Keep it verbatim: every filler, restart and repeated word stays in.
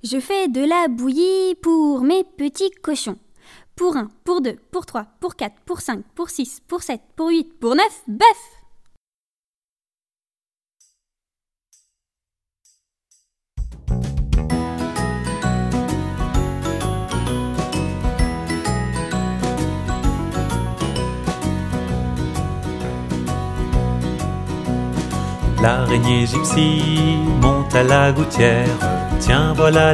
Je fais de la bouillie pour mes petits cochons. Pour un, pour deux, pour trois, pour quatre, pour cinq, pour six, pour sept, pour huit, pour neuf, bœuf! L'araignée gypsy monte à la gouttière. Tiens, voilà